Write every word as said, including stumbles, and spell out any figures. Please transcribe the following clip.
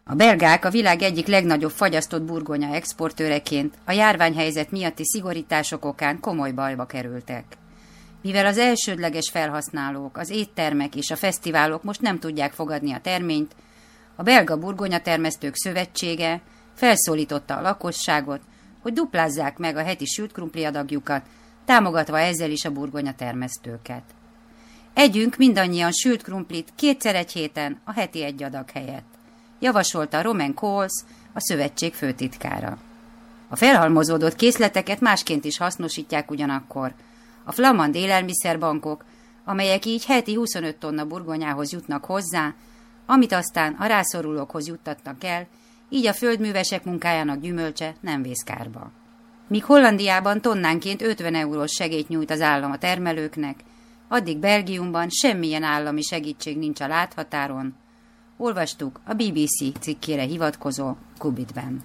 A belgák a világ egyik legnagyobb fagyasztott burgonya exportőreként a járványhelyzet miatti szigorítások okán komoly bajba kerültek. Mivel az elsődleges felhasználók, az éttermek és a fesztiválok most nem tudják fogadni a terményt, a Belga Burgonyatermesztők Szövetsége felszólította a lakosságot, hogy duplázzák meg a heti sült krumpli adagjukat, támogatva ezzel is a burgonyatermesztőket. Együnk mindannyian sült krumplit kétszer egy héten a heti egy adag helyett, javasolta Romain Coles, a szövetség főtitkára. A felhalmozódott készleteket másként is hasznosítják ugyanakkor. A flamand élelmiszerbankok, amelyek így heti huszonöt tonna burgonyához jutnak hozzá, amit aztán a rászorulókhoz juttatnak el, így a földművesek munkájának gyümölcse nem vész kárba. Míg Hollandiában tonnánként ötven eurós segélyt nyújt az állam a termelőknek, addig Belgiumban semmilyen állami segítség nincs a láthatáron. Olvastuk a bé bé cé cikkére hivatkozó Kubitben.